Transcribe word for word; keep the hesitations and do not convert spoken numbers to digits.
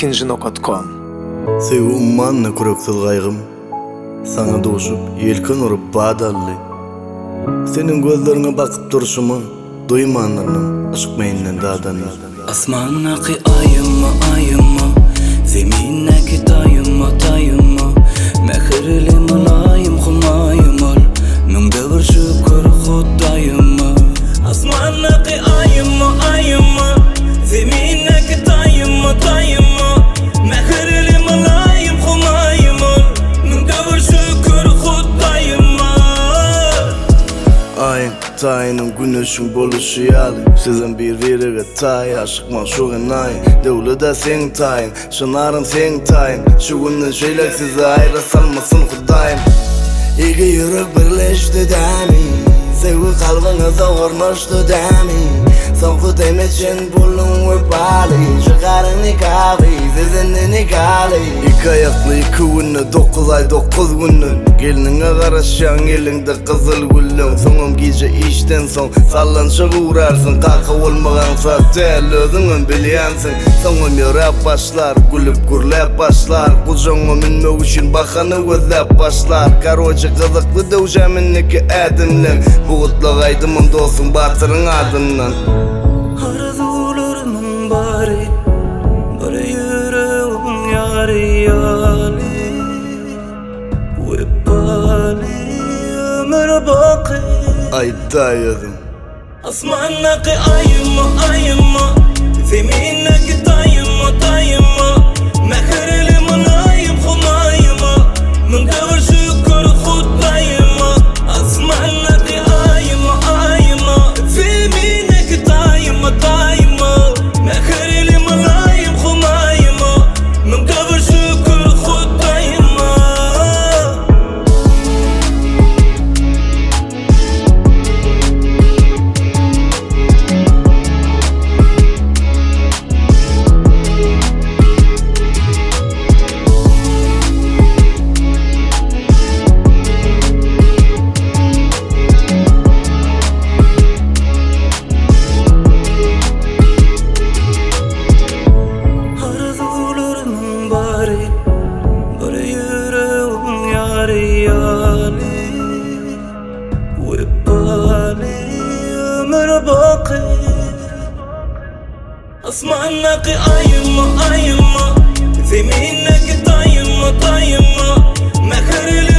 ikinci nokta com. Sevgi ummanna kuraksyl gaýgym sana doşup yelken urup badally. Senin gözlerine bakıp duruşumu duymanlarım aşkmayından dadany. Asmannaki ayımma ayımma, zeminneki tayımma tayımma, mehirli malayım humayım ol, min devir şükür Hudayımma. Asmannaki ayımma ayımma, zeminneki tayımma tayımma, mehirli malayım humayım ol, min devir şükür Hudayımma. Ayın tayının güneşin boluşu yalı, sizin bir verige tay aşıkman şuğun ayın. Devle de sen tayın, şınarın sen tayın, şu günün şeyler size ayrı salmasın Hudayım. İki yürek birleşti demi, sevgi kalbinize vurmuştu demi. Son Hudayım için bulun ve bali, çıkarın nikahı, sizin nikahı. İki ayaklı iki günü, dokuz ay dokuz günün, gelinine karışan elinde kızıl güllün. Sonum gece işten son sallanışık uğrarsın, kalkı olmagansa tel özünün bilyansın. Sonum yorap başlar, gülüp gürlep başlar, kucağına minmek için bakanı gözlep başlar. Karoçı kızıklı döveceğiminniki edimlen, bu kutluk aydımın dolsun batırın adından. Arzularımın bari, bir yüreğim yari yali, ve bali ömür baki. Aytaydım Asmannaki ayımma ayımma, zeminneki tayımma tayımma, mehirli malayım humayıma, min devir şükür Hudayımma. Asmannaki ayımma ayımma, zeminneki tayımma tayımma, mehirli malayım humayıma, min devir şükür Hudayımma. Arzularımın bari, bir yüreğim yari yali, ve bali ömür baki. Asmannaki ayımma ayımma, zeminneki tayımma tayımma, mehirli